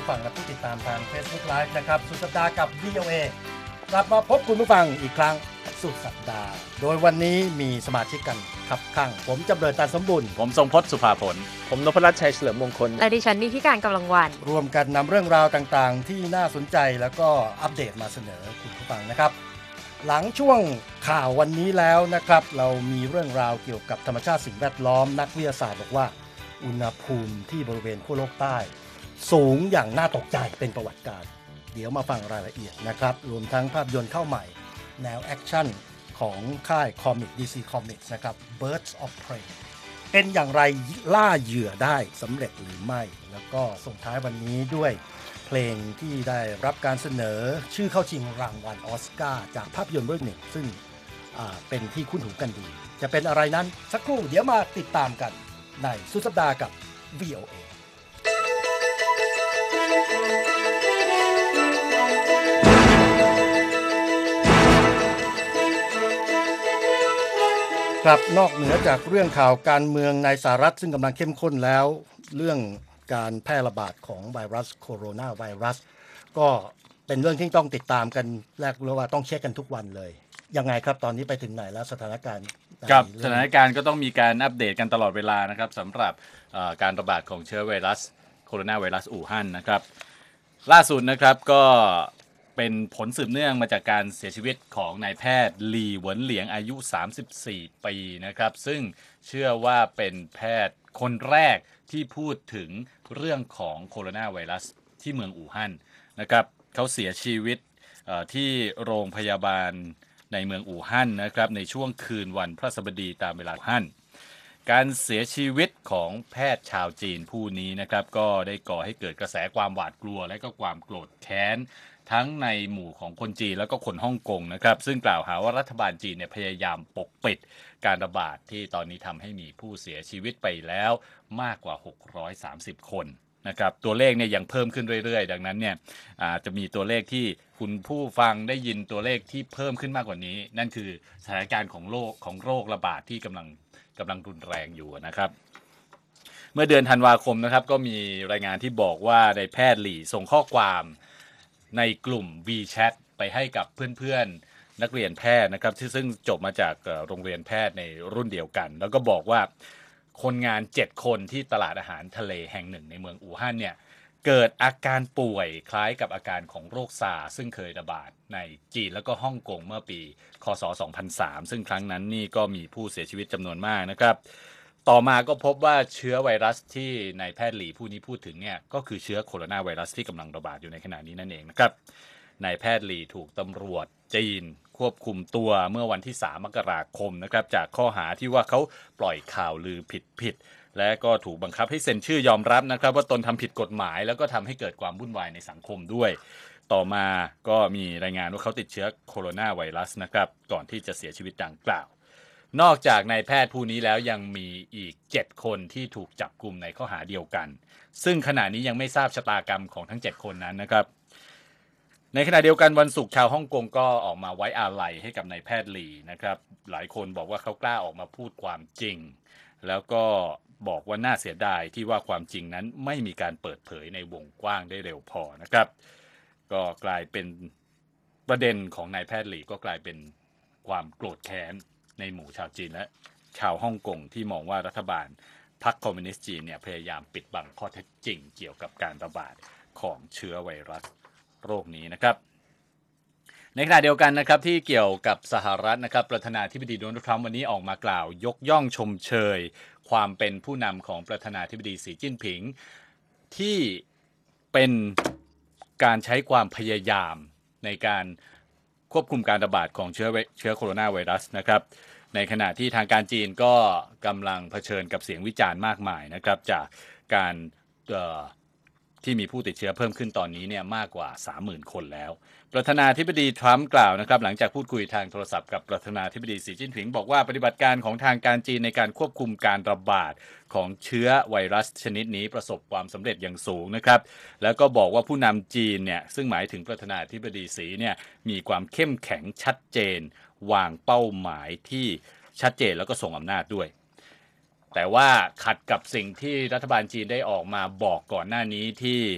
ฟังและผู้ติดตามทาง Facebook Live นะครับสุดสัปดาห์กับ VOA กลับมาพบคุณผู้ฟังอีกครั้งสุดสัปดาห์โดยวันนี้มีสมาชิกกันครับข้างผมจำเริญตาสมบุญผมทรงพจน์สุภาผลผมนพรัตน์ชัยเฉลิมมงคลและดิฉันนิธิการกำลังวันรวมกันนำเรื่องราวต่างๆที่น่าสนใจแล้วก็อัปเดตมาเสนอคุณผู้ฟังนะครับหลังช่วงข่าววันนี้แล้วนะครับเรามีเรื่องราวเกี่ยวกับธรรมชาติสิ่งแวดล้อมนักวิทยาศาสตร์บอกว่าอุณหภูมิที่บริเวณขั้วโลกใต้สูงอย่างน่าตกใจเป็นประวัติการเดี๋ยวมาฟังรายละเอียดนะครับรวมทั้งภาพยนตร์เข้าใหม่แนวแอคชั่นของค่ายคอมิก DC Comics นะครับ Birds of Prey เป็นอย่างไรล่าเหยื่อได้สำเร็จหรือไม่แล้วก็ส่งท้ายวันนี้ด้วยเพลงที่ได้รับการเสนอชื่อเข้าชิงรางวัลออสการ์จากภาพยนตร์เรื่องหนึ่งซึ่งเป็นที่คุ้นหูกันดีจะเป็นอะไรนั้นสักครู่เดี๋ยวมาติดตามกันในสุดสัปดาห์กับ VOAครับนอกเหนือจากเรื่องข่าวการเมืองในสหรัฐซึ่งกำลังเข้มข้นแล้วเรื่องการแพร่ระบาดของไวรัสโคโรนาไวรัสก็เป็นเรื่องที่ต้องติดตามกันแรกรู้ว่าต้องเช็คกันทุกวันเลยยังไงครับตอนนี้ไปถึงไหนแล้วสถานการณ์ครับสถานการณ์ก็ต้องมีการอัปเดตกันตลอดเวลานะครับสำหรับการระบาดของเชื้อไวรัสโคโรนาไวรัสอู่ฮั่นนะครับล่าสุดนะครับก็เป็นผลสืบเนื่องมาจากการเสียชีวิตของนายแพทย์หลี่เหวินเหลียงอายุ34ปีนะครับซึ่งเชื่อว่าเป็นแพทย์คนแรกที่พูดถึงเรื่องของโคโรนาไวรัสที่เมืองอู่ฮั่นนะครับเขาเสียชีวิตที่โรงพยาบาลในเมืองอู่ฮั่นนะครับในช่วงคืนวันพฤหัสบดีตามเวลาอู่ฮั่นการเสียชีวิตของแพทย์ชาวจีนผู้นี้นะครับก็ได้ก่อให้เกิดกระแสความหวาดกลัวและก็ความโกรธแค้นทั้งในหมู่ของคนจีนแล้วก็คนฮ่องกงนะครับซึ่งกล่าวหาว่ารัฐบาลจีนเนี่ยพยายามปกปิดการระบาดที่ตอนนี้ทำให้มีผู้เสียชีวิตไปแล้วมากกว่า630คนนะครับตัวเลขเนี่ยยังเพิ่มขึ้นเรื่อยๆดังนั้นเนี่ยจะมีตัวเลขที่คุณผู้ฟังได้ยินตัวเลขที่เพิ่มขึ้นมากกว่านี้นั่นคือสถานการณ์ของโรคระบาดที่กำลังรุนแรงอยู่นะครับเมื่อเดือนธันวาคมนะครับก็มีรายงานที่บอกว่าในแพทย์หลี่ส่งข้อความในกลุ่ม WeChat ไปให้กับเพื่อนๆนักเรียนแพทย์นะครับซึ่งจบมาจากโรงเรียนแพทย์ในรุ่นเดียวกันแล้วก็บอกว่าคนงาน7คนที่ตลาดอาหารทะเลแห่งหนึ่งในเมืองอู่ฮั่นเนี่ยเกิดอาการป่วยคล้ายกับอาการของโรคซาร์ซึ่งเคยระบาดในจีนแล้วก็ฮ่องกงเมื่อปีคศ2003ซึ่งครั้งนั้นนี่ก็มีผู้เสียชีวิตจำนวนมากนะครับต่อมาก็พบว่าเชื้อไวรัสที่นายแพทย์หลี่ผู้นี้พูดถึงเนี่ยก็คือเชื้อโคโรนาไวรัสที่กำลังระบาดอยู่ในขณะนี้นั่นเองนะครับนายแพทย์หลี่ถูกตำรวจจีนควบคุมตัวเมื่อวันที่3 มกราคมนะครับจากข้อหาที่ว่าเขาปล่อยข่าวลือผิดและก็ถูกบังคับให้เซ็นชื่อยอมรับนะครับว่าตนทำผิดกฎหมายแล้วก็ทำให้เกิดความวุ่นวายในสังคมด้วยต่อมาก็มีรายงานว่าเขาติดเชื้อโคโรนาไวรัสนะครับก่อนที่จะเสียชีวิตดังกล่าวนอกจากนายแพทย์ผู้นี้แล้วยังมีอีก7คนที่ถูกจับกุมในข้อหาเดียวกันซึ่งขณะนี้ยังไม่ทราบชะตากรรมของทั้ง7คนนั้นนะครับในขณะเดียวกันวันศุกร์ชาวฮ่องกงก็ออกมาไว้อาลัยให้กับนายแพทย์หลี่นะครับหลายคนบอกว่าเขากล้าออกมาพูดความจริงแล้วก็บอกว่าน่าเสียดายที่ว่าความจริงนั้นไม่มีการเปิดเผยในวงกว้างได้เร็วพอนะครับก็กลายเป็นประเด็นของนายแพทย์หลี่ก็กลายเป็นความโกรธแค้นในหมู่ชาวจีนและชาวฮ่องกงที่มองว่ารัฐบาลพรรคคอมมิวนิสต์จีนเนี่ยพยายามปิดบังข้อเท็จจริงเกี่ยวกับการระบาดของเชื้อไวรัสโรคนี้นะครับในขณะเดียวกันนะครับที่เกี่ยวกับสหรัฐนะครับประธานาธิบดีโดนัลด์ทรัมป์วันนี้ออกมากล่าวยกย่องชมเชยความเป็นผู้นำของประธานาธิบดีสีจิ้นผิงที่เป็นการใช้ความพยายามในการควบคุมการระบาดของเชื้อโคโรนาไวรัสนะครับในขณะที่ทางการจีนก็กำลังเผชิญกับเสียงวิจารณ์มากมายนะครับจากการที่มีผู้ติดเชื้อเพิ่มขึ้นตอนนี้เนี่ยมากกว่า 30,000 คนแล้วประธานาธิบดีทรัมป์กล่าวนะครับหลังจากพูดคุยทางโทรศัพท์กับประธานาธิบดีสีจิ้นผิงบอกว่าปฏิบัติการของทางการจีนในการควบคุมการระบาดของเชื้อไวรัสชนิดนี้ประสบความสำเร็จอย่างสูงนะครับแล้วก็บอกว่าผู้นำจีนเนี่ยซึ่งหมายถึงประธานาธิบดีสีเนี่ยมีความเข้มแข็งชัดเจนวางเป้าหมายที่ชัดเจนแล้วก็ทรงอำนาจด้วยแต่ว่าขัดกับสิ่งที่รัฐบาลจีนได้ออกมาบอกก่อนหน้านี้ที่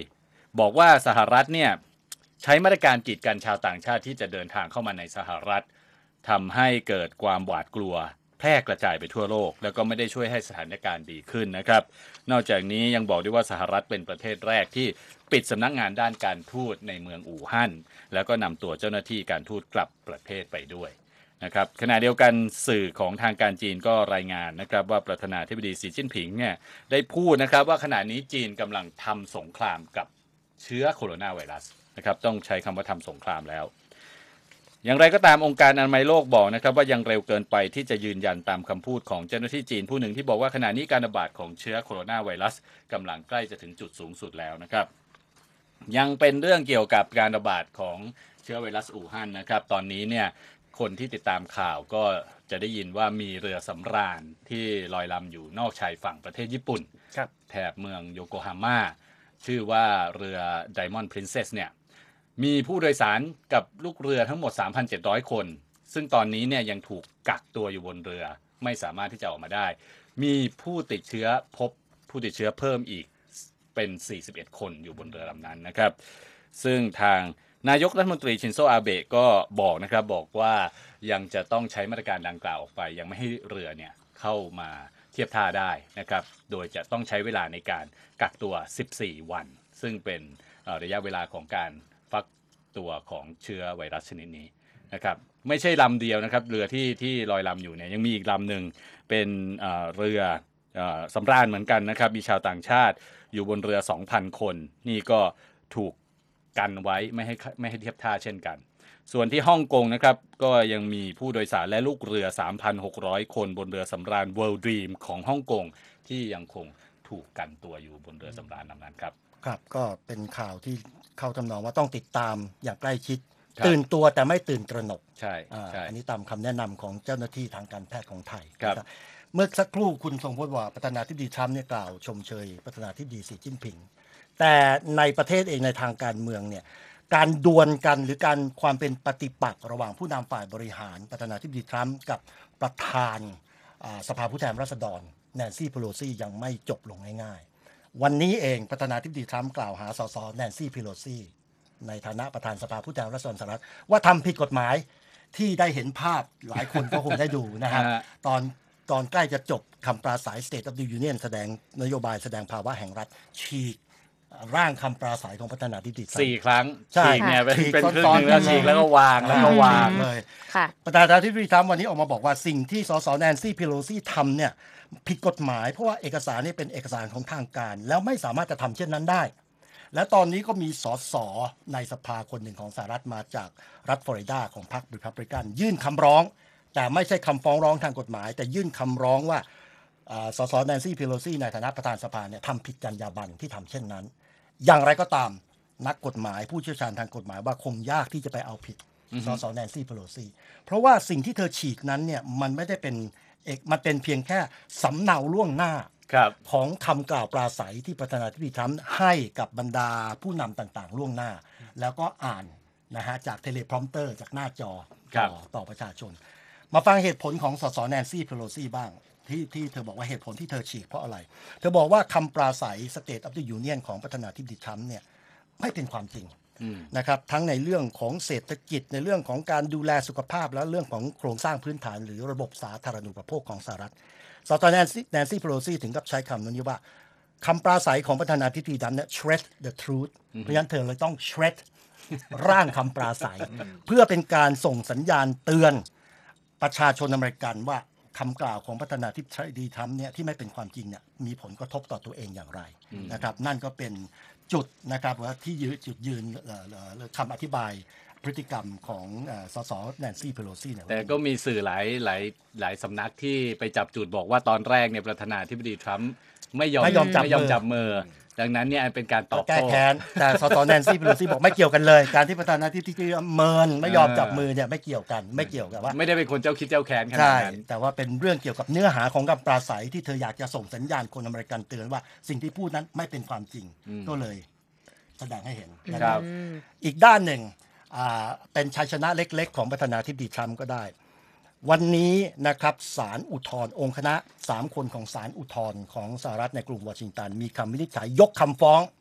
บอกว่าสหรัฐเนี่ยใช้มาตรการกีดกันชาวต่างชาติที่จะเดินทางเข้ามาในสหรัฐทำให้เกิดความหวาดกลัวแพร่กระจายไปทั่วโลกแล้วก็ไม่ได้ช่วยให้สถานการณ์ดีขึ้นนะครับนอกจากนี้ยังบอกด้วยว่าสหรัฐเป็นประเทศแรกที่ปิดสำนักงานด้านการทูตในเมืองอู่ฮั่นแล้วก็นำตัวเจ้าหน้าที่การทูตกลับประเทศไปด้วยนะครับขณะเดียวกันสื่อของทางการจีนก็รายงานนะครับว่าประธานาธิบดีสีจิ้นผิงเนี่ยได้พูดนะครับว่าขณะนี้จีนกำลังทำสงครามกับเชื้อโคโรนาไวรัสนะครับต้องใช้คำว่าทำสงครามแล้วอย่างไรก็ตามองค์การอนามัยโลกบอกนะครับว่ายังเร็วเกินไปที่จะยืนยันตามคำพูดของเจ้าหน้าที่จีนผู้หนึ่งที่บอกว่าขณะนี้การระบาดของเชื้อโคโรนาไวรัสกำลังใกล้จะถึงจุดสูงสุดแล้วนะครับยังเป็นเรื่องเกี่ยวกับการระบาดของเชื้อไวรัสอู่ฮั่นนะครับตอนนี้เนี่ยคนที่ติดตามข่าวก็จะได้ยินว่ามีเรือสำราญที่ลอยลำอยู่นอกชายฝั่งประเทศญี่ปุ่นแถบเมืองโยโกฮาม่าชื่อว่าเรือ Diamond Princess เนี่ยมีผู้โดยสารกับลูกเรือทั้งหมด 3,700 คนซึ่งตอนนี้เนี่ยยังถูกกักตัวอยู่บนเรือไม่สามารถที่จะออกมาได้มีผู้ติดเชื้อพบผู้ติดเชื้อเพิ่มอีกเป็น41คนอยู่บนเรือลำนั้นนะครับซึ่งทางนายกรัฐมนตรีชินโซอาเบะก็บอกนะครับบอกว่ายังจะต้องใช้มาตรการดังกล่าวออกไปยังไม่ให้เรือเนี่ยเข้ามาเทียบท่าได้นะครับโดยจะต้องใช้เวลาในการกักตัว14วันซึ่งเป็นระยะเวลาของการฟักตัวของเชื้อไวรัสชนิดนี้นะครับไม่ใช่ลำเดียวนะครับเรือที่ลอยลำอยู่เนี่ยยังมีอีกลำหนึ่งเป็นเรือสำราญเหมือนกันนะครับมีชาวต่างชาติอยู่บนเรือ 2,000 คนนี่ก็ถูกกันไว้ไม่ให้เทียบท่าเช่นกันส่วนที่ฮ่องกงนะครับก็ยังมีผู้โดยสารและลูกเรือ 3,600 คนบนเรือสำราญ World Dream ของฮ่องกงที่ยังคงถูกกันตัวอยู่บนเรือสำราญลำนั้นครับครับก็เป็นข่าวที่เข้าทำนองว่าต้องติดตามอย่างใกล้ชิดตื่นตัวแต่ไม่ตื่นตระหนกใช่อันนี้ตามคำแนะนำของเจ้าหน้าที่ทางการแพทย์ของไทยครับเมื่อสักครู่คุณทรงพจน์ว่าประธานาธิบดีทรัมป์เนี่ยกล่าวชมเชยประธานาธิบดีสีจิ้นผิงแต่ในประเทศเองในทางการเมืองเนี่ยการดวลกันหรือการความเป็นปฏิปักษ์ระหว่างผู้นำฝ่ายบริหารประธานาธิบดีทรัมป์กับประธานสภาผู้แทนราษฎรแนนซี่ เพโลซียังไม่จบลงง่ายๆวันนี้เองประธานาธิบดีทรัมป์กล่าวหาสสแนนซี่ เพโลซีในฐานะประธานสภาผู้แทนราษฎรสหรัฐว่าทำผิดกฎหมายที่ได้เห็นภาพหลายคนก็คงได้ดูนะครับตอนใกล้จะจบคำปราศัย State of the Union แสดงนโยบายแสดงภาวะแห่งรัฐฉีกร่างคำปราศัยของประธานาธิบดี 4 ครั้งฉีกเนี่ยเป็นครึ่งนึงแล้วฉีกแล้วก็วางเลยประธานาธิบดีทรัมป์วันนี้ออกมาบอกว่าสิ่งที่สสแนนซี่ เพโลซีทำเนี่ยผิดกฎหมายเพราะว่าเอกสารนี่เป็นเอกสารของทางการแล้วไม่สามารถจะทำเช่นนั้นได้และตอนนี้ก็มีสสในสภาคนหนึ่งของสหรัฐมาจากรัฐฟลอริดาของพรรครีพับลิกันยื่นคำร้องแต่ไม่ใช่คำฟ้องร้องทางกฎหมายแต่ยื่นคำร้องว่าสสแนนซี่ เพโลซีในฐานะประธานสภาเนี่ยทำผิดจรรยาบรรณที่ทำเช่นนั้นอย่างไรก็ตามนักกฎหมายผู้เชี่ยวชาญทางกฎหมายว่าคงยากที่จะไปเอาผิดสสแนนซี่ เพโลซีเพราะว่าสิ่งที่เธอฉีกนั้นเนี่ยมันไม่ได้เป็นมันเป็นเพียงแค่สำเนาล่วงหน้าของคำกล่าวปราศัยที่ประธานาธิบดีทรัมป์ให้กับบรรดาผู้นำต่างๆล่วงหน้าแล้วก็อ่านนะฮะจากเทเลพรอมเตอร์จากหน้าจอต่อประชาชนมาฟังเหตุผลของสสแนนซี่ เพโลซีบ้างที่เธอบอกว่าเหตุผลที่เธอฉีกเพราะอะไรเธอบอกว่าคำปราศัย State of the Union ของประธานาธิบดีทรัมป์เนี่ยไม่เป็นความจริงนะครับทั้งในเรื่องของเศรษฐกิจในเรื่องของการดูแลสุขภาพและเรื่องของโครงสร้างพื้นฐานหรือระบบสาธารณูปโภคของสหรัฐสสแนนซี่ เพโลซีถึงกับใช้คำนี้ว่าคำปราศัยของประธานาธิบดีทรัมป์เนี่ย shred the truth เพราะฉะนั้นเธอเลยต้อง shred ร่างคำปราศัยเพื่อเป็นการส่งสัญญาณเตือนประชาชนอเมริกันว่าคำกล่าวของประธานาธิบดีทรัมป์เนี่ยที่ไม่เป็นความจริงเนี่ยมีผลกระทบต่อตัวเองอย่างไรนะครับนั่นก็เป็นจุดนะครับว่าที่จุดยืนคำอธิบายพฤติกรรมของสสแนนซี่ เพโลซีเนี่ยแต่ก็มีสื่อหลายสำนักที่ไปจับจุดบอกว่าตอนแรกเนี่ยประธานาธิบดีทรัมป์ไม่ยอมจับมือดังนั้นเนี่ยเป็นการตอบโต้แก้แค้นแต่สสแนนซี่ เพโลซีบอกไม่เกี่ยวกันเลยการที่ประธานาธิบดีเมินไม่ยอมจับมือเนี่ยไม่เกี่ยวกันไม่เกี่ยวกับว่าไม่ได้เป็นคนเจ้าคิดเจ้าแค้นขนาดนั้นแต่ว่าเป็นเรื่องเกี่ยวกับเนื้อหาของคำปราศัยที่เธออยากจะส่งสัญญาณคนอเมริกันเตือนว่าสิ่งที่พูดนั้นไม่เป็นความจริงก็เลยแสดงให้เห็นนะครับอีกด้านหนึ่งเป็นชัยชนะเล็กๆของประธานาธิบดีทรัมป์ก็ได้วันนี้นะครับศาลอุทธรณ์องค์คณะ3คนของศาลอุทธรณ์ของสหรัฐในกรุงวอชิงตันมีคำวินิจฉัยยกคำฟ้อง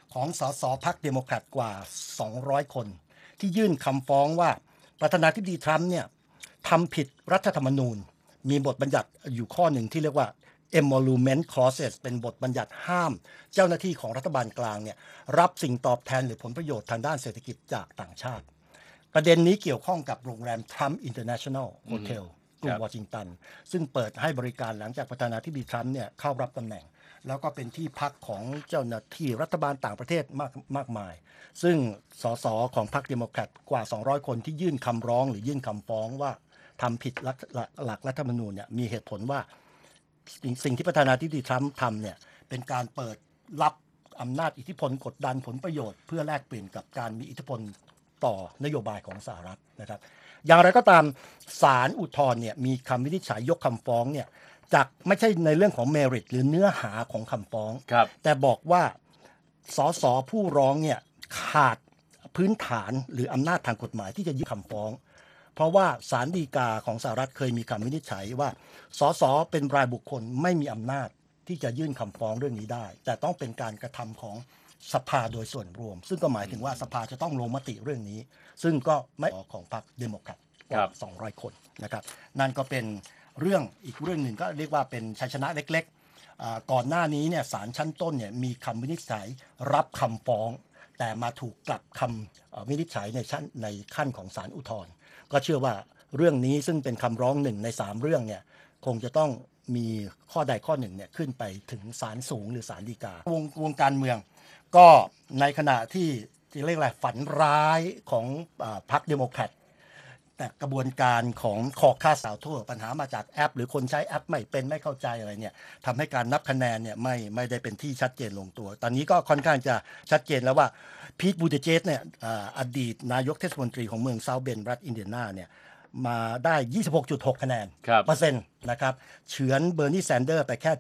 ของสสพรรคเดโมแครตกว่า200คนที่ยื่นคำฟ้องว่าประธานาธิบดีทรัมป์เนี่ยทำผิดรัฐธรรมนูญมีบทบัญญัติอยู่ข้อหนึ่งที่เรียกว่า emolument clauses เป็นบทบัญญัติห้ามเจ้าหน้าที่ของรัฐบาลกลางเนี่ยรับสิ่งตอบแทนหรือผลประโยชน์ทางด้านเศรษฐกิจจากต่างชาติประเด็นนี้เกี่ยวข้องกับโรงแรม Trump International Hotel กรุงวอชิงตันซึ่งเปิดให้บริการหลังจากประธานาธิบดีทรัมป์เนี่ยเข้ารับตำแหน่งแล้วก็เป็นที่พักของเจ้าหน้าที่รัฐบาลต่างประเทศมากมายซึ่งสสของพรรคเดโมแครตกว่า200คนที่ยื่นคำร้องหรือยื่นคำฟ้องว่าทำผิดหลักรัฐธรรมนูญเนี่ยมีเหตุผลว่าสิ่งที่ประธานาธิบดีทรัมป์ทำเนี่ยเป็นการเปิดรับอำนาจอิทธิพลกดดันผลประโยชน์เพื่อแลกเปลี่ยนกับการมีอิทธิพลต่อนโยบายของสหรัฐนะครับอย่างไรก็ตามศาลอุทธรณ์เนี่ยมีคำวินิจฉัยยกคำฟ้องเนี่ยจากไม่ใช่ในเรื่องของ merit หรือเนื้อหาของคำฟ้องแต่บอกว่าสสผู้ร้องเนี่ยขาดพื้นฐานหรืออำนาจทางกฎหมายที่จะยื่นคำฟ้องเพราะว่าศาลฎีกาของสหรัฐเคยมีคำวินิจฉัยว่าสสเป็นรายบุคคลไม่มีอำนาจที่จะยื่นคำฟ้องเรื่องนี้ได้แต่ต้องเป็นการกระทำของสภาโดยส่วนรวมซึ่งก็หมายถึงว่าสภาจะต้องลงมติเรื่องนี้ซึ่งก็ไม่ของพรรคเดโมแครตกว่า200คนนะครับนั่นก็เป็นเรื่องอีกเรื่องหนึ่งก็เรียกว่าเป็นชัยชนะเล็กๆก่อนหน้านี้เนี่ยศาลชั้นต้นเนี่ยมีคำวินิจฉัยรับคำฟ้องแต่มาถูกกลับคำวินิจฉัยในขั้นของศาลอุทธรณ์ก็เชื่อว่าเรื่องนี้ซึ่งเป็นคำร้อง1ใน3เรื่องเนี่ยคงจะต้องมีข้อใดข้อหนึ่งเนี่ยขึ้นไปถึงศาลสูงหรือศาลฎีกาวงการเมืองก็ในขณะที่เรียกอะไรฝันร้ายของพรรคเดโมแครตแต่กระบวนการของคอค่าสาวทั่วปัญหามาจากแอปหรือคนใช้แอปไม่เป็นไม่เข้าใจอะไรเนี่ยทำให้การนับคะแนนเนี่ยไม่ได้เป็นที่ชัดเจนลงตัวตอนนี้ก็ค่อนข้างจะชัดเจนแล้วว่าพีทบูเตเจสเนี่ยอดีตนายกเทศมนตรีของเมืองเซาท์เบนด์รัฐอินเดียนาเนี่ยมาได้ 26.6 คะแนนเปอร์เซ็นต์นะครับเฉือนเบอร์นีแซนเดอร์ไปแค่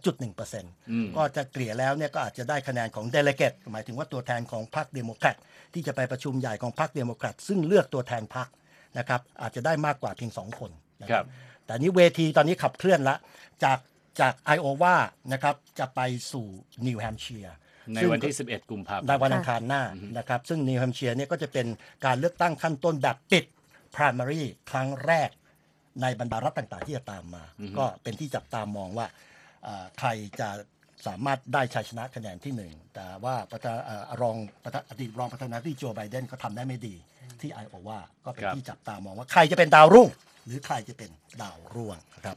0.1% ก็จะเกลี่ยแล้วเนี่ยก็อาจจะได้คะแนนของเดเลเกตหมายถึงว่าตัวแทนของพรรคเดโมแครตที่จะไปประชุมใหญ่ของพรรคเดโมแครตซึ่งเลือกตัวแทนพรรคนะครับอาจจะได้มากกว่าเพียง2คนนะครับแต่นี้เวทีตอนนี้ขับเคลื่อนละจากไอโอวานะครับจะไปสู่นิวแฮมป์เชียร์ในวันที่11กุมภาพันธ์ในวันอังคารหน้านะครับซึ่งนิวแฮมป์เชียร์เนี่ยก็จะเป็นการเลือกตั้งขั้นต้นแบบปิด primary ครั้งแรกในบรรดารัฐต่างๆที่จะตามมาก็เป็นที่จับตามองว่าใครจะสามารถได้ชัยชนะคะแนนที่1แต่ว่าอดีตรองประธานาธิบดีโจไบเดนก็ทำได้ไม่ดีที่ไอโอวาก็เป็นที่จับตามองว่าใครจะเป็นดาวรุ่งหรือใครจะเป็นดาวร่วงนะครับ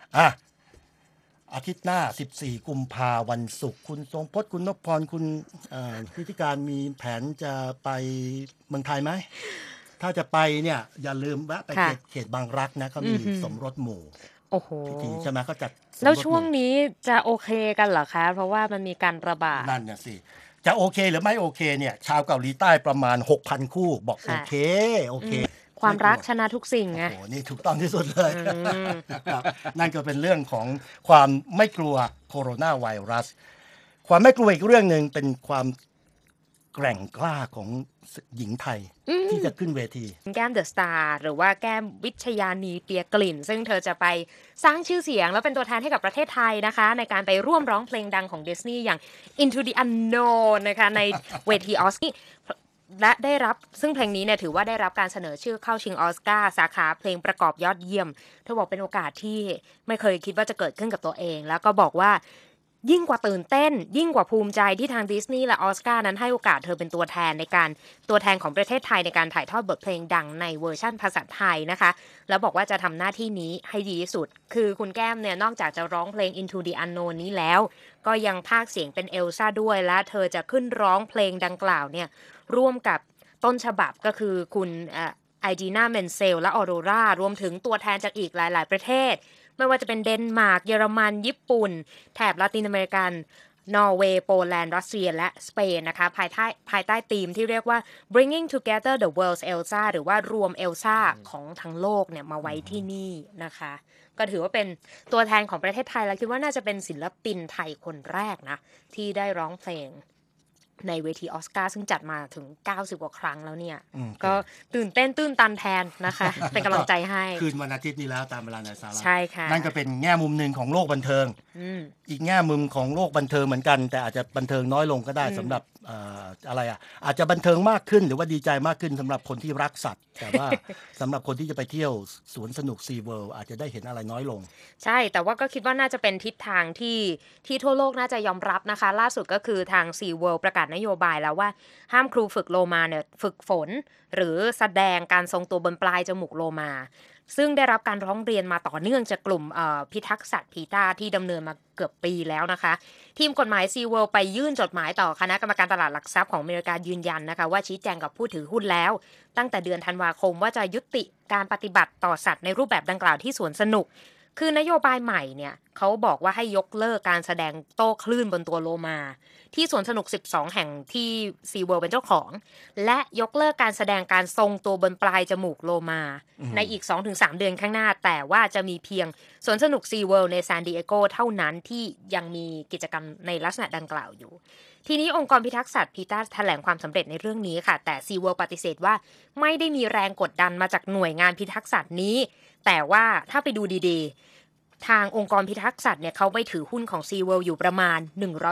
อาทิตย์หน้า14กุมภาวันศุกร์คุณทรงพจน์คุณนพพรคุณพิธีการมีแผนจะไปเมืองไทยไหมถ้าจะไปเนี่ยอย่าลืมแวะไปเขตบางรักนะเขามีสมรสหมู่โอ้โหพิธีใช่ไหมเขาจัดแล้วช่วงนี้จะโอเคกันเหรอคะเพราะว่ามันมีการระบาดนั่นน่ะสิจะโอเคหรือไม่โอเคเนี่ยชาวเกาหลีใต้ประมาณ 6,000 คู่บอกโอเคความรักชนะทุกสิ่งไงโอ้โหนี่ถูกต้องที่สุดเลยนั่นก็เป็นเรื่องของความไม่กลัวโคโรนาไวรัสความไม่กลัวอีกเรื่องนึงเป็นความแกร่งกล้าของหญิงไทยที่จะขึ้นเวทีแก้มเดอะสตาร์หรือว่าแก้มวิชยานีเปียกลิ่นซึ่งเธอจะไปสร้างชื่อเสียงแล้วเป็นตัวแทนให้กับประเทศไทยนะคะในการไปร่วมร้องเพลงดังของดิสนีย์อย่าง Into the Unknown นะคะในเวทีออสการ์และได้รับซึ่งเพลงนี้เนี่ยถือว่าได้รับการเสนอชื่อเข้าชิงออสการ์สาขาเพลงประกอบยอดเยี่ยมเธอบอกเป็นโอกาสที่ไม่เคยคิดว่าจะเกิดขึ้นกับตัวเองแล้วก็บอกว่ายิ่งกว่าตื่นเต้นยิ่งกว่าภูมิใจที่ทางดิสนีย์และออสการ์นั้นให้โอกาสเธอเป็นตัวแทนของประเทศไทยในการถ่ายทอดบทเพลงดังในเวอร์ชั่นภาษาไทยนะคะแล้วบอกว่าจะทำหน้าที่นี้ให้ดีที่สุดคือคุณแก้มเนี่ยนอกจากจะร้องเพลง Into the Unknown นี้แล้วก็ยังพากย์เสียงเป็นเอลซ่าด้วยและเธอจะขึ้นร้องเพลงดังกล่าวเนี่ยร่วมกับต้นฉบับก็คือคุณไอดีนาเมนเซลและออโรรารวมถึงตัวแทนจากอีกหลายๆประเทศไม่ว่าจะเป็นเดนมาร์กเยอรมันญี่ปุ่นแถบลาตินอเมริกันนอร์เวย์โปแลนด์รัสเซียและสเปนนะคะภายใต้ธีมที่เรียกว่า bringing together the world's Elsa หรือว่ารวมเอลซ่าของทั้งโลกเนี่ยมาไว้ที่นี่นะคะก็ถือว่าเป็นตัวแทนของประเทศไทยและคิดว่าน่าจะเป็นศิลปินไทยคนแรกนะที่ได้ร้องเพลงในเวทีออสการ์ซึ่งจัดมาถึง90กว่าครั้งแล้วเนี่ยอืมก็ตื่นเต้นตื้นตันแทนนะคะ เป็นกำลังใจให้คืนวันอาทิตย์นี้แล้วตามเวลาในสหรัฐใช่ค่ะนั่นก็เป็นแง่มุมหนึ่งของโลกบันเทิงอืมอีกแง่มุมของโลกบันเทิงเหมือนกัน แต่อาจจะบันเทิงน้อยลงก็ได้สำหรับอะไรอาจจะบันเทิงมากขึ้นหรือว่าดีใจมากขึ้นสำหรับคนที่รักสัตว์ แต่ว่า สำหรับคนที่จะไปเที่ยวสวนสนุกซีเวิลด์อาจจะได้เห็นอะไรน้อยลงใช่แต่ว่าก็คิดว่าน่าจะเป็นทิศทางที่ทั่วโลกน่าจะยอมรับนะคะล่าสุดก็คือทาง SeaWorld ประกาศนโยบายแล้วว่าห้ามครูฝึกโลมาเนี่ยฝึกฝน หรือแสดงการทรงตัวบนปลายจมูกโลมา ซึ่งได้รับการร้องเรียนมาต่อเนื่องจากกลุ่มพิทักษ์สัตว์พีตาที่ดำเนินมาเกือบปีแล้วนะคะทีมกฎหมาย SeaWorld ไปยื่นจดหมายต่อคณะกรรมการตลาดหลักทรัพย์ของอเมริกายืนยันนะคะว่าชี้แจงกับผู้ถือหุ้นแล้วตั้งแต่เดือนธันวาคมว่าจะยุติการปฏิบัติต่อสัตว์ในรูปแบบดังกล่าวที่สวนสนุกคือนโยบายใหม่เนี่ยเขาบอกว่าให้ยกเลิกการแสดงโต้คลื่นบนตัวโลมาที่สวนสนุก12แห่งที่ SeaWorld เป็นเจ้าของและยกเลิกการแสดงการทรงตัวบนปลายจมูกโลมาในอีก 2-3 เดือนข้างหน้าแต่ว่าจะมีเพียงสวนสนุก SeaWorld ในซานดิเอโกเท่านั้นที่ยังมีกิจกรรมในลักษณะดังกล่าวอยู่ทีนี้องค์กรพิทักษ์สัตว์พีตาแถลงความสำเร็จในเรื่องนี้ค่ะแต่ SeaWorld ปฏิเสธว่าไม่ได้มีแรงกดดันมาจากหน่วยงานพิทักษ์สัตว์นี้แต่ว่าถ้าไปดูดีๆทางองค์กรพิทักษ์สัตว์เนี่ยเขาไม่ถือหุ้นของ SeaWorld อยู่ประมาณ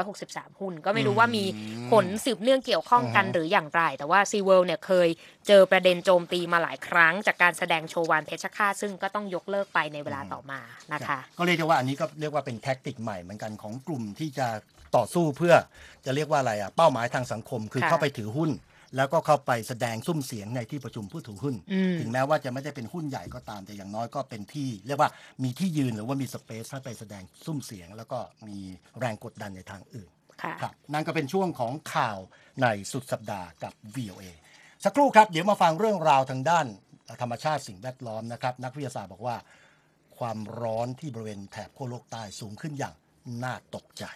163หุ้นก็ไม่รู้ว่ามีผลสืบเนื่องเกี่ยวข้องกันหรืออย่างไรแต่ว่า SeaWorld เนี่ยเคยเจอประเด็นโจมตีมาหลายครั้งจากการแสดงโชว์วาฬเพชฌฆาตซึ่งก็ต้องยกเลิกไปในเวลาต่อมานะคะก็เรียกได้ว่าอันนี้ก็เรียกว่าเป็นแท็กติกใหม่เหมือนกันของกลุ่มที่จะต่อสู้เพื่อจะเรียกว่าอะไรเป้าหมายทางสังคมคือเข้าไปถือหุ้นแล้วก็เข้าไปแสดงซุ้มเสียงในที่ประชุมผู้ถือหุ้นถึงแม้ว่าจะไม่ได้เป็นหุ้นใหญ่ก็ตามแต่อย่างน้อยก็เป็นที่เรียกว่ามีที่ยืนหรือว่ามีสเปซให้ไปแสดงซุ้มเสียงแล้วก็มีแรงกดดันในทางอื่นครับนั่นก็เป็นช่วงของข่าวในสุดสัปดาห์กับ VOA สักครู่ครับเดี๋ยวมาฟังเรื่องราวทางด้านธรรมชาติสิ่งแวดล้อมนะครับนักวิทยาศาสตร์บอกว่าความร้อนที่บริเวณแถบขั้วโลกใต้สูงขึ้นอย่างน่าตกใจ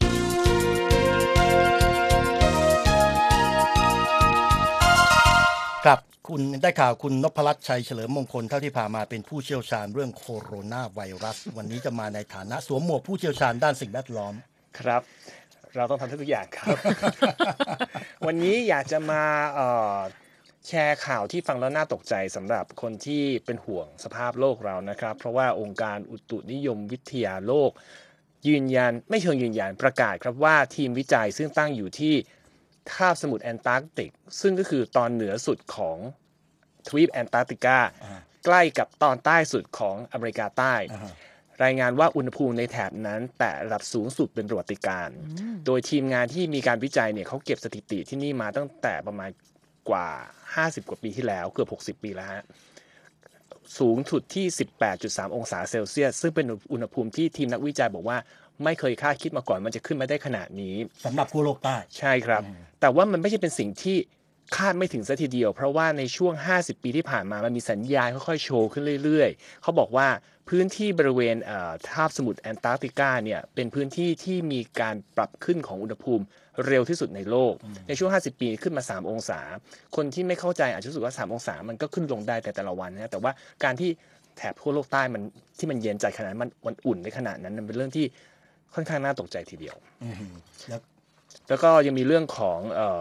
ครับคุณได้ข่าวคุณนพรัตน์ชัยเฉลิมมงคลเท่าที่ผ่านมาเป็นผู้เชี่ยวชาญเรื่องโคโรนาไวรัสวันนี้จะมาในฐานะสวมหมวกผู้เชี่ยวชาญด้านสิ่งแวดล้อมครับเราต้องทำทุกอย่างครับ วันนี้อยากจะมาแชร์ข่าวที่ฟังแล้วน่าตกใจสำหรับคนที่เป็นห่วงสภาพโลกเรานะครับเพราะว่าองค์การอุตุนิยมวิทยาโลกยืนยันไม่เชิงยืนยันประกาศครับว่าทีมวิจัยซึ่งตั้งอยู่ที่คาบสมุทรแอนตาร์กติกซึ่งก็คือตอนเหนือสุดของทวีปแอนตาร์กติกาใกล้กับตอนใต้สุดของอเมริกาใต้รายงานว่าอุณหภูมิในแถบนั้นแตะระดับสูงสุดเป็นประวัติการณ์โดยทีมงานที่มีการวิจัยเนี่ยเขาเก็บสถิติที่นี่มาตั้งแต่ประมาณกว่า50กว่าปีที่แล้วเกือบ60ปีแล้วฮะสูงสุดที่ 18.3 องศาเซลเซียสซึ่งเป็นอุณหภูมิที่ทีมนักวิจัยบอกว่าไม่เคยคาดคิดมาก่อนมันจะขึ้นมาได้ขนาดนี้สำหรับขั้วโลกใต้ใช่ครับแต่ว่ามันไม่ใช่เป็นสิ่งที่คาดไม่ถึงซะทีเดียวเพราะว่าในช่วง50ปีที่ผ่านมามันมีสัญญาณค่อยๆโชว์ขึ้นเรื่อยๆเขาบอกว่าพื้นที่บริเวณคาบสมุทรแอนตาร์กติกาเนี่ยเป็นพื้นที่ที่มีการปรับขึ้นของอุณหภูมิเร็วที่สุดในโลกในช่วง50ปีขึ้นมา3องศาคนที่ไม่เข้าใจอาจจะรู้สึกว่า3องศามันก็ขึ้นลงได้แต่ละวันนะแต่ว่าการที่แถบขั้วโลกใต้มันที่มันเย็นจัดขนาดนั้นมันอุ่นในขนาดนั้นมันเป็นเรื่องที่ค่อนข้างน่าตกใจทีเดียวแล้วก็ยังมีเรื่องของ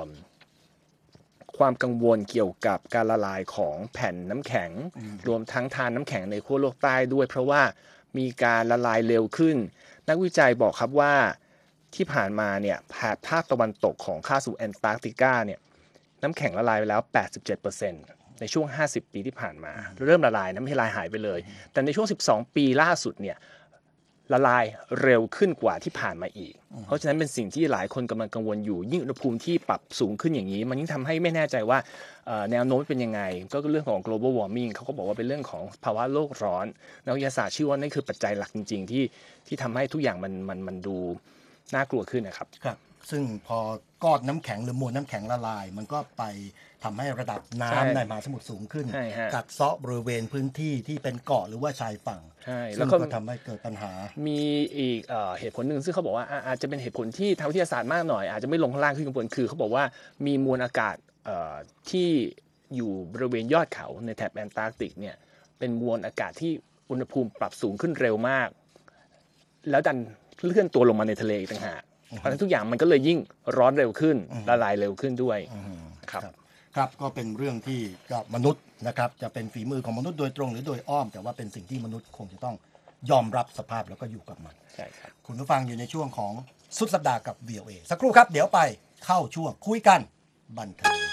ความกังวลเกี่ยวกับการละลายของแผ่นน้ำแข็งรวมทั้งทานน้ำแข็งในขั้วโลกใต้ด้วยเพราะว่ามีการละลายเร็วขึ้นนักวิจัยบอกครับว่าที่ผ่านมาเนี่ยแถบภาคตะวันตกของคาบสมุทรแอนตาร์กติกาเนี่ยน้ำแข็งละลายไปแล้ว 87% ในช่วง50ปีที่ผ่านมาเริ่มละลายนะไม่ใช่ละลายหายไปเลยแต่ในช่วง12ปีล่าสุดเนี่ยละลายเร็วขึ้นกว่าที่ผ่านมาอีกเพราะฉะนั้นเป็นสิ่งที่หลายคนกำลังกังวลอยู่ยิ่งอุณหภูมิที่ปรับสูงขึ้นอย่างนี้มันยิ่งทำให้ไม่แน่ใจว่าแนวโน้มเป็นยังไงก็เรื่องของ global warming เขาก็บอกว่าเป็นเรื่องของภาวะโลกร้อนนักวิทยาศาสตร์เชื่อว่านั่นคือปัจจัยหลักจริงๆที่ทำให้ทุกอย่างมันดูน่ากลัวขึ้นนะครับครับซึ่งพอก้อนน้ำแข็งหรือมวลน้ำแข็งละลายมันก็ไปทำให้ระดับน้ำในมหาสมุทรสูงขึ้นกัดเซาะบริเวณพื้นที่ที่เป็นเกาะหรือว่าชายฝั่งซึ่งก็ทำให้เกิดปัญหามีอีกเหตุผลหนึ่งซึ่งเขาบอกว่าอาจจะเป็นเหตุผลที่ทางวิทยาศาสตร์มากหน่อยอาจจะไม่ลงข้างล่างขึ้นข้างบนคือเขาบอกว่ามีมวลอากาศที่อยู่บริเวณยอดเขาในแถบแอนตาร์กติกเนี่ยเป็นมวลอากาศที่อุณหภูมิปรับสูงขึ้นเร็วมากแล้วดันเลื่อนตัวลงมาในทะเลอีกต่างหากเพราะฉะนั้นทุกอย่างมันก็เลยยิ่งร้อนเร็วขึ้นละลายเร็วขึ้นด้วยครับครับก็เป็นเรื่องที่ก็มนุษย์นะครับจะเป็นฝีมือของมนุษย์โดยตรงหรือโดยอ้อมแต่ว่าเป็นสิ่งที่มนุษย์คงจะต้องยอมรับสภาพแล้วก็อยู่กับมันใช่ครับคุณผู้ฟังอยู่ในช่วงของสุดสัปดาห์กับ VOA สักครู่ครับเดี๋ยวไปเข้าช่วงคุยกันบันเทิง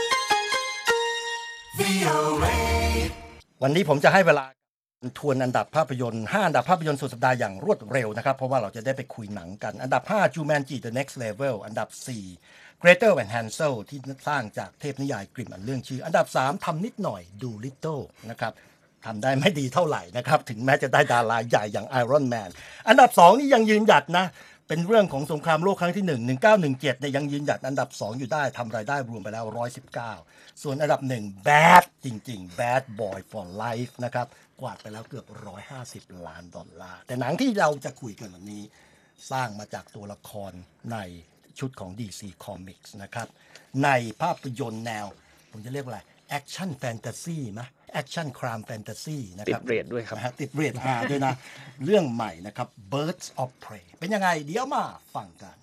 VOA วันนี้ผมจะให้เวลาทวนอันดับภาพยนตร์5อันดับภาพยนตร์สุดสัปดาห์อย่างรวดเร็วนะครับเพราะว่าเราจะได้ไปคุยหนังกันอันดับ5 Jumanji The Next Level อันดับ4 Gretel and Hansel ที่สร้างจากเทพนิยายกริ่มอันเรื่องชื่ออันดับ3ทำนิดหน่อย Dolittle นะครับทำได้ไม่ดีเท่าไหร่นะครับถึงแม้จะได้ดาราใหญ่อย่าง Iron Man อันดับ2นี่ยังยืนหยัดนะเป็นเรื่องของสงครามโลกครั้งที่1 1917เนี่ยยังยืนหยัดอันดับ2อยู่ได้ทำรายได้รวมไปแล้ว119ส่วนอันดับ1 Bad จริงๆ Bad Boy for Life นะครับกวาดไปแล้วเกือบ$150 ล้านแต่หนังที่เราจะคุยกันวันนี้สร้างมาจากตัวละครในชุดของ DC Comics นะครับในภาพยนตร์แนวผมจะเรียกว่าอะไรแอคชั่นแฟนตาซีมั้ยแอคชั่นครามแฟนตาซีนะครับติดเรทด้วยครับติดเรทด้วยนะเรื่องใหม่นะครับ Birds of Prey เป็นยังไงเดี๋ยวมาฟังกัน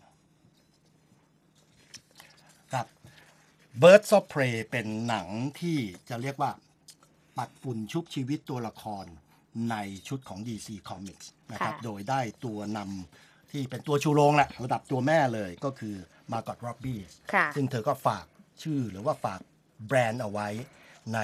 ครับ Birds of Prey เป็นหนังที่จะเรียกว่าปัดฝุ่นชุบชีวิตตัวละครในชุดของ DC Comics นะครับโดยได้ตัวนำที่เป็นตัวชูโรงแหละระดับตัวแม่เลยก็คือมาร์กอต ร็อบบี้ซึ่งเธอก็ฝากชื่อหรือว่าฝากแบรนด์เอาไว้ใน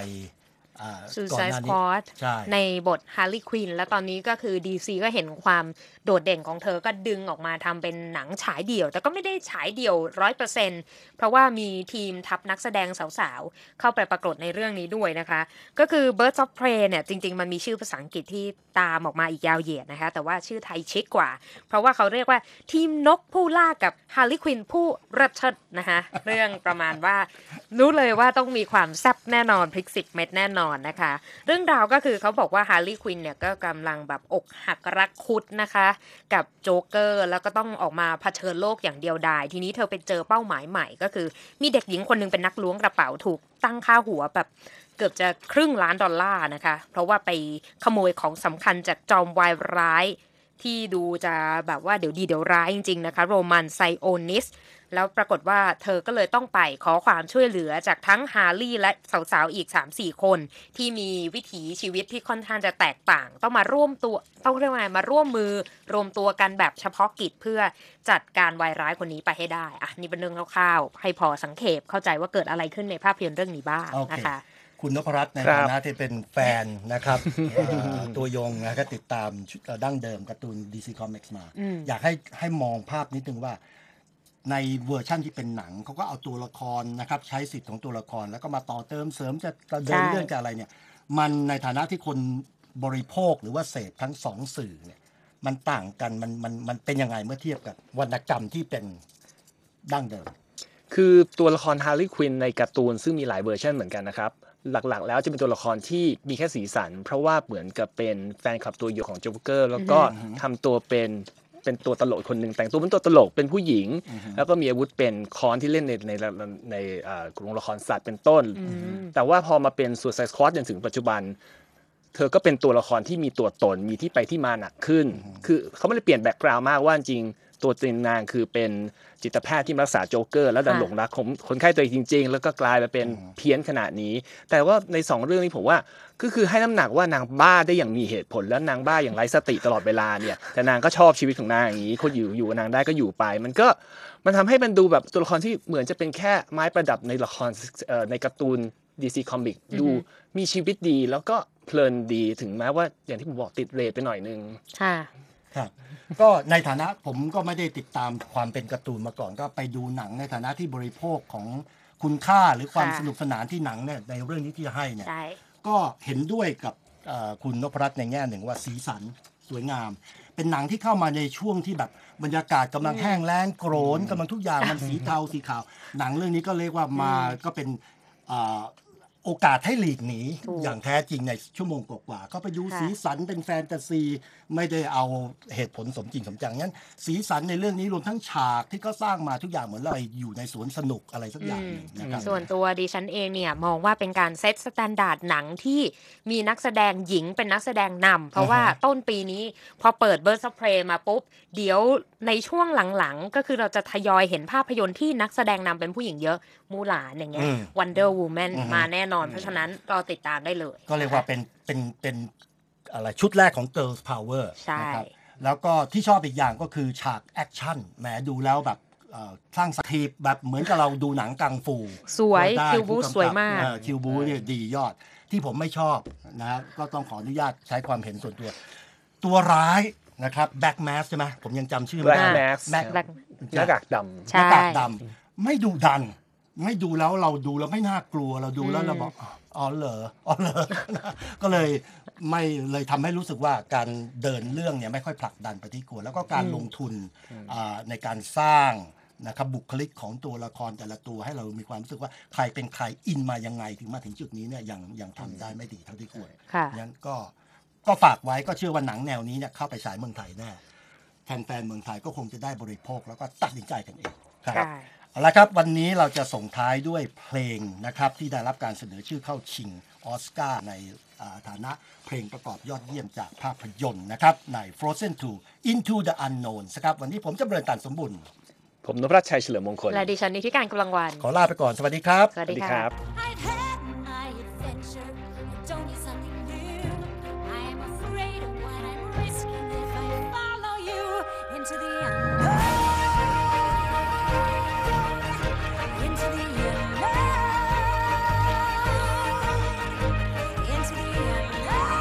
Suicide Squad ในบท Harley Quinn และตอนนี้ก็คือ DC ก็เห็นความโดดเด่นของเธอก็ดึงออกมาทำเป็นหนังฉายเดี่ยวแต่ก็ไม่ได้ฉายเดี่ยว 100% เพราะว่ามีทีมทัพนักแสดงสาวๆเข้าไปปรากฏในเรื่องนี้ด้วยนะคะก็คือ Birds of Prey เนี่ยจริงๆมันมีชื่อภาษาอังกฤษที่ตามออกมาอีกยาวเหยียดนะคะแต่ว่าชื่อไทยชิคกว่าเพราะว่าเขาเรียกว่าทีมนกผู้ล่ากับ Harley Quinn ผู้ระเชิดนะคะเรื่องประมาณว่ารู้เลยว่าต้องมีความแซ่บแน่นอนพริก10 เม็ดแน่นอนนะคะเรื่องราวก็คือเขาบอกว่า Harley Quinn เนี่ยก็กำลังแบบอกหักรักคุดนะคะกับโจ๊กเกอร์แล้วก็ต้องออกมาเผชิญโลกอย่างเดียวดายทีนี้เธอไปเจอเป้าหมายใหม่ก็คือมีเด็กหญิงคนนึงเป็นนักล้วงกระเป๋าถูกตั้งค่าหัวแบบเกือบจะ$500,000,000นะคะเพราะว่าไปขโมยของสำคัญจากจอมวายร้ายที่ดูจะแบบว่าเดี๋ยวดีเดี๋ยวร้ายจริงๆนะคะโรมันไซโอนิสแล้วปรากฏว่าเธอก็เลยต้องไปขอความช่วยเหลือจากทั้งฮาร์ลี่และสาวๆอีก 3-4 คนที่มีวิถีชีวิตที่ค่อนข้างจะแตกต่างต้องมาร่วมตัวต้องเรียกว่ามาร่วมมือรวมตัวกันแบบเฉพาะกิจเพื่อจัดการวายร้ายคนนี้ไปให้ได้อ่ะนี่เป็นเรื่องคร่าวๆให้พอสังเขปเข้าใจว่าเกิดอะไรขึ้นในภาพยนตร์เรื่องนี้บ้างนะคะคุณนพรัตน์ในฐานะที่เป็นแฟนนะครับตัวยงนะก็ติดตามดั้งเดิมการ์ตูน DC Comics มาอยากให้มองภาพนิดนึงว่าในเวอร์ชั่นที่เป็นหนังเขาก็เอาตัวละครนะครับใช้สิทธิ์ของตัวละครแล้วก็มาต่อเติมเสริมจะเดินเรื่องจะอะไรเนี่ยมันในฐานะที่คนบริโภคหรือว่าเสพทั้งสองสื่อเนี่ยมันต่างกันมันเป็นยังไงเมื่อเทียบกับวรรณกรรมที่เป็นดั้งเดิมคือตัวละคร Harley Quinn ในการ์ตูนซึ่งมีหลายเวอร์ชันเหมือนกันนะครับหลักๆแล้วจะเป็นตัวละครที่มีแค่สีสันเพราะว่าเหมือนกับเป็นแฟนคลับตัวโยของโจ๊กเกอร์แล้วก็ทำตัวเป็นตัวตลกคนหนึ่งแต่งตัวเป็นตัวตลกเป็นผู้หญิงแล้วก็มีอาวุธเป็นค้อนที่เล่นในโรงละครสัตว์เป็นต้นแต่ว่าพอมาเป็น Suicide Squad จนถึงปัจจุบันเธอก็เป็นตัวละครที่มีตัวตนมีที่ไปที่มาหนักขึ้นคือเขาไม่ได้เปลี่ยนแบ็คกราวด์มากว่าจริงตัวจริงนางคือเป็นจิตแพทย์ที่รักษาโจ๊กเกอร์แล้วดันหลงรักคนไข้ตัวเองจริงๆแล้วก็กลายมาเป็นเพี้ยนขนาดนี้แต่ว่าใน2เรื่องนี้ผมว่าก็คือให้น้ำหนักว่านางบ้าได้อย่างมีเหตุผลแล้วนางบ้าอย่างไร้สติตลอดเวลาเนี่ยแต่นางก็ชอบชีวิตของนางอย่างนี้คนอยู่กับนางได้ก็อยู่ไปมันทำให้มันดูแบบตัวละครที่เหมือนจะเป็นแค่ไม้ประดับในละครในการ์ตูน DC Comic ดูมีชีวิตดีแล้วก็เพลินดีถึงแม้ว่าอย่างที่ผมบอกติดเรทไปหน่อยนึงค่ะครับก็ในฐานะผมก็ไม่ได้ติดตามความเป็นการ์ตูนมาก่อนก็ไปดูหนังในฐานะที่บริโภคของคุณค่าหรือความสนุกสนานที่หนังเนี่ยในเรื่องนี้ที่ให้เนี่ยก็เห็นด้วยกับคุณนพรัตน์ในแง่หนึ่งว่าสีสันสวยงามเป็นหนังที่เข้ามาในช่วงที่แบบบรรยากาศกำลังแห้งแล้งโกรนกำลังทุกอย่างมันสีเทาสีขาวหนังเรื่องนี้ก็เรียกว่ามาก็เป็นโอโอกาสให้หลีกหนีถูกอย่างแท้จริงในชั่วโมงกว่าๆก็ไปดูค่ะสีสันเป็นแฟนตาซี ไม่ได้เอาเหตุผลสมจริงสมจังงั้นสีสันในเรื่องนี้รวมทั้งฉากที่เขาสร้างมาทุกอย่างเหมือนเราอยู่ในสวนสนุกอะไรสักอย่างหนึ่งนะครับส่วนตัวดิฉันเองเนี่ยมองว่าเป็นการเซตสแตนดาร์ดหนังที่มีนักแสดงหญิงเป็นนักแสดงนำเพราะว่าต้นปีนี้พอเปิด Birds of Prey มาปุ๊บ เดี๋ยวในช่วงหลังๆ ก็คือเราจะทยอยเห็นภาพยนตร์ที่นักแสดงนำเป็นผู้หญิงเยอะมูหลานอย่างเงี้ย Wonder Woman มาแน่นอนเพราะฉะนั้นรอติดตามได้เลยก็เรียกว่าเป็นอะไรชุดแรกของ Girls Power ใช่นะครับแล้วก็ที่ชอบอีกอย่างก็คือฉากแอคชั่นแหมดูแล้วแบบสร้างสถีปแบบเหมือนกับเราดูหนังกังฟูสวยได้คิวบูผู้กำกับสวยมากคิวบูเนี่ยดียอดที่ผมไม่ชอบนะก็ต้องขออนุญาตใช้ความเห็นส่วนตัว ตัวร้ายนะครับแบ็กแมสใช่ไหมผมยังจำชื่อไม่ Black ได้ Mask แบ็ค Black หน้ากากดใช่หน้ากากดำไม่ดุดัน ไม่ดูแล้วเราดูแล้วไม่น่ากลัวเราดูแล้วเราบอกอ๋อเหรอ ก็เลยไม่เลยทำให้รู้สึกว่าการเดินเรื่องเนี่ยไม่ค่อยผลักดันไปที่กลัวแล้วก็การลงทุนในการสร้างนะครับบุคลิกของตัวละครแต่ละตัวให้เรามีความรู้สึกว่าใครเป็นใครอินมายังไงถึงมาถึงจุดนี้เนี่ยยังทำได้ไม่ดีเท่าที่ควรค่ะงั้นก็ฝากไว้ก็เชื่อว่าหนังแนวนี้เนี่ยเข้าไปฉายเมืองไทยแน่แฟนๆเมืองไทยก็คงจะได้บริโภคแล้วก็ตัดสินใจกันเองครับใช่เอาละครับวันนี้เราจะส่งท้ายด้วยเพลงนะครับที่ได้รับการเสนอชื่อเข้าชิงออสการ์ในฐานะเพลงประกอบยอดเยี่ยมจากภาพยนตร์นะครับใน Frozen 2 Into the Unknown ครับวันนี้ผมจำเริญตันสมบุญำผมนพรัตน์ชัยเฉลิมมงคลและดิฉันนิติการกำลังวันขอลาไปก่อนสวัสดีครับสวัสสวัสดีดีคค่ะรับ I've had my adventure. I don't need something new. I am afraid of what I'm risking if I follow you into the unknown. Into the unknown. Into the unknown.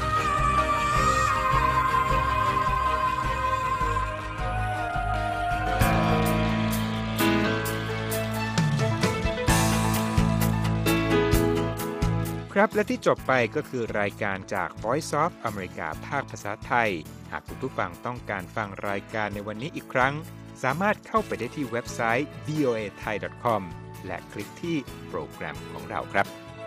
ครับและที่จบไปก็คือรายการจาก Voice of America ภาคภาษาไทย หากคุณผู้ฟังต้องการฟังรายการในวันนี้อีกครั้ง สามารถเข้าไปได้ที่เว็บไซต์ voathai.com และคลิกที่โปรแกรมของเราครับ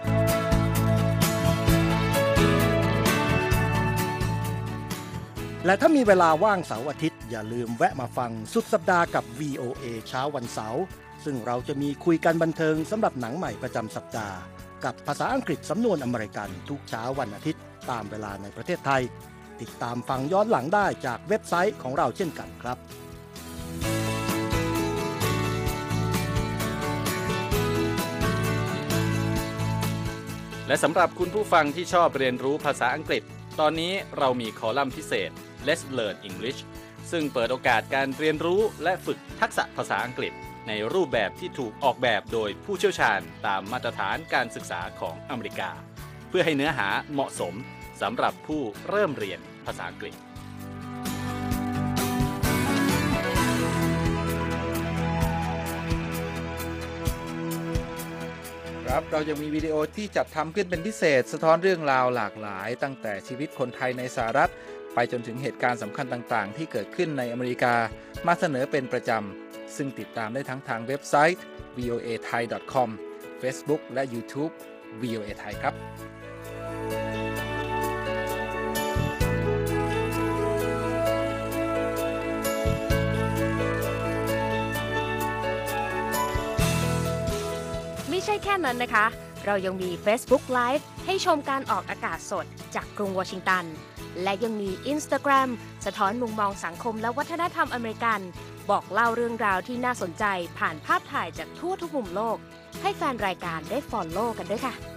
และถ้ามีเวลาว่างเสาร์อาทิตย์อย่าลืมแวะมาฟังสุดสัปดาห์กับ VOA เช้าวันเสาร์ซึ่งเราจะมีคุยกันบันเทิงสำหรับหนังใหม่ประจำสัปดาห์กับภาษาอังกฤษสำนวนอเมริกันทุกเช้าวันอาทิตย์ตามเวลาในประเทศไทย ติดตามฟังย้อนหลังได้จากเว็บไซต์ของเราเช่นกันครับและสำหรับคุณผู้ฟังที่ชอบเรียนรู้ภาษาอังกฤษ ตอนนี้เรามีคอลัมน์พิเศษ Let's Learn English ซึ่งเปิดโอกาสการเรียนรู้และฝึกทักษะภาษาอังกฤษในรูปแบบที่ถูกออกแบบโดยผู้เชี่ยวชาญตามมาตรฐานการศึกษาของอเมริกา เพื่อให้เนื้อหาเหมาะสมสำหรับผู้เริ่มเรียนภาษาอังกฤษครับเรายังมีวิดีโอที่จัดทำขึ้นเป็นพิเศษสะท้อนเรื่องราวหลากหลายตั้งแต่ชีวิตคนไทยในสหรัฐไปจนถึงเหตุการณ์สำคัญต่างๆที่เกิดขึ้นในอเมริกามาเสนอเป็นประจำซึ่งติดตามได้ทั้งทางเว็บไซต์ voathai.com Facebook และ YouTube VOA Thai ครับไม่ใช่แค่นั้นนะคะ เรายังมี Facebook Live ให้ชมการออกอากาศสดจากกรุงวอชิงตัน และยังมี Instagram สะท้อนมุมมองสังคมและวัฒนธรรมอเมริกัน บอกเล่าเรื่องราวที่น่าสนใจผ่านภาพถ่ายจากทั่วทุกมุมโลก ให้แฟนรายการได้ follow กันด้วยค่ะ